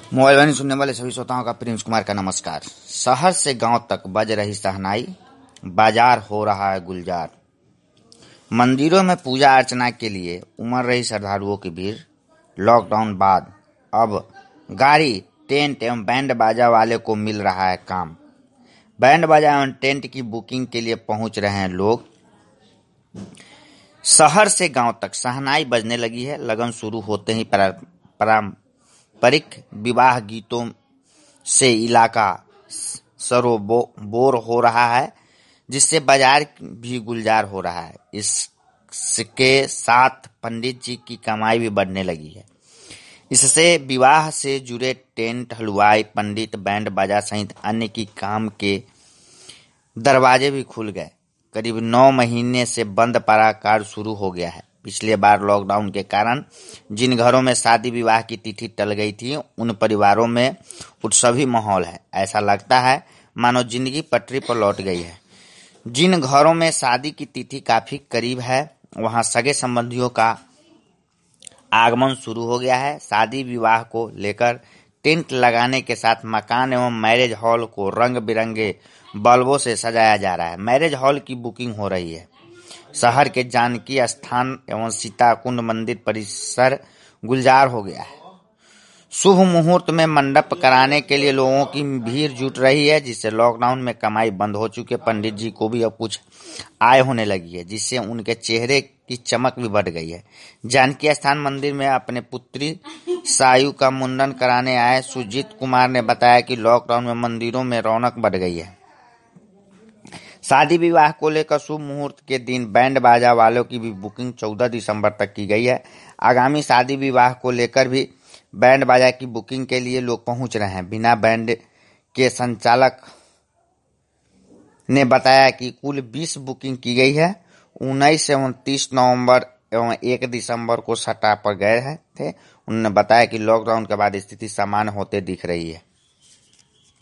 Mobile वाणी सुनने वाले सभी श्रोताओं का प्रिंस कुमार का नमस्कार। शहर से गांव तक बज रही शहनाई, बाजार हो रहा है गुलजार। मंदिरों में पूजा अर्चना के लिए उमड़ रही श्रद्धालुओं की भीड़। लॉकडाउन बाद अब गाड़ी, टेंट एवं बैंड बाजा वाले को मिल रहा है काम। बैंड बाजा एवं टेंट की बुकिंग के लिए पहुंच रहे हैं लोग। शहर से गांव तक शहनाई बजने लगी है। लगन शुरू होते ही पारंपरिक विवाह गीतों से इलाका सरोबोर हो रहा है, जिससे बाजार भी गुलजार हो रहा है। इसके साथ पंडित जी की कमाई भी बढ़ने लगी है। इससे विवाह से जुड़े टेंट, हलवाई, पंडित, बैंड बाजा सहित अन्य की काम के दरवाजे भी खुल गए। करीब 9 महीने से बंद पड़ा कार्य शुरू हो गया है। पिछले बार लॉकडाउन के कारण जिन घरों में शादी विवाह की तिथि टल गई थी, उन परिवारों में उत्सवी माहौल है। ऐसा लगता है मानो जिंदगी पटरी पर लौट गई है। जिन घरों में शादी की तिथि काफी करीब है, वहां सगे संबंधियों का आगमन शुरू हो गया है। शादी विवाह को लेकर टेंट लगाने के साथ मकान एवं मैरिज हॉल को रंग बिरंगे बल्बों से सजाया जा रहा है। मैरिज हॉल की बुकिंग हो रही है। शहर के जानकी स्थान एवं सीताकुंड मंदिर परिसर गुलजार हो गया है। शुभ मुहूर्त में मंडप कराने के लिए लोगों की भीड़ जुट रही है, जिससे लॉकडाउन में कमाई बंद हो चुके पंडित जी को भी अब कुछ आय होने लगी है, जिससे उनके चेहरे की चमक भी बढ़ गई है। जानकी स्थान मंदिर में अपने पुत्री सायु का मुंडन कराने आए सुजीत कुमार ने बताया कि लॉकडाउन में मंदिरों में रौनक बढ़ गई है। शादी विवाह को लेकर शुभ मुहूर्त के दिन बैंड बाजा वालों की भी बुकिंग 14 दिसंबर तक की गई है। आगामी शादी विवाह को लेकर भी बैंड बाजा की बुकिंग के लिए लोग पहुंच रहे हैं। बिना बैंड के संचालक ने बताया कि कुल 20 बुकिंग की गई है। 19 से 29 नवंबर एवं 1 दिसंबर को सट्टा पर गए थे। उन्होंने बताया कि लॉकडाउन के बाद स्थिति सामान्य होते दिख रही है।